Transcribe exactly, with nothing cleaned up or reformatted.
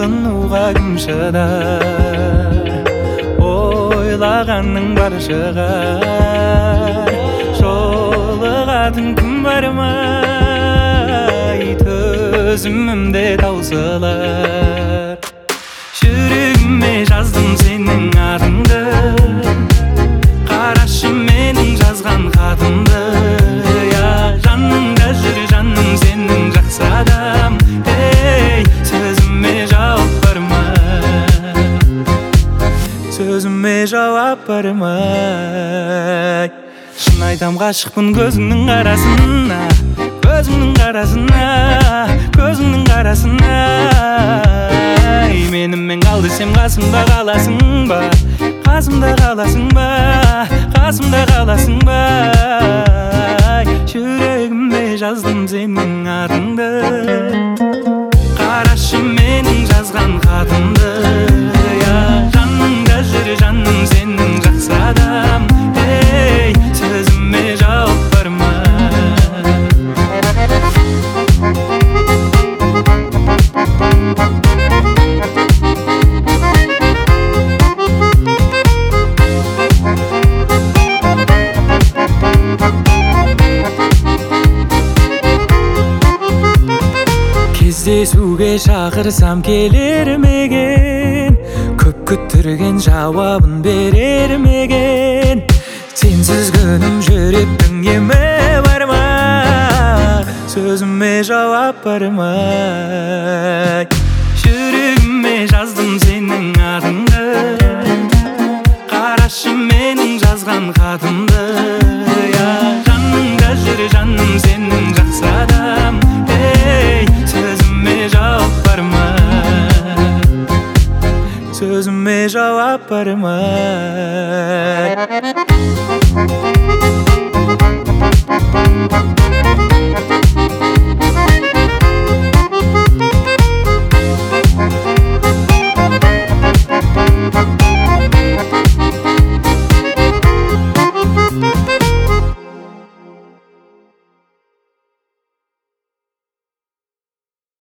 сағынуға кім шыдар, ойлағанның бары шығар. Жолығатын күн бар ма, төзімімде таусылар. Жүрегіме жаздым сенің атыңды, қарашы менің жазған хатымды. Я жаныңда жүр жаным сенің жақсы адам. Ей, сөзіме жауап бар ма, сөзіме жауап бар ма? Шын айтам ғашықпын көзіңнің қарасына, көзіңнің қарасына, көзіңнің қарасына. Менімен қал десем қасымда қаласың ба, қасымда қаласың ба, қасымда қаласың ба? Жүрегіме жаздым сенің атыңды, қарашы менің жазған хатымды. Я жаныңда жүр жаным сенің жақсы адам. Ей, сөзіме жауап бар ма? Кездесуге шақырсам келер меген, көп күттірген жауабын берер меген. Сенсіз күнім жүректің емі бар ма, сөзіме жауап бар ма? Жүрегіме жаздым сенің атыңды, қарашы менің жазған хатымды. Я жаныңда жүр жаным сенің жақсы адам. Ей, сөзіме жауап бар ма, сөзіме жауап бар ма? We'll be right back.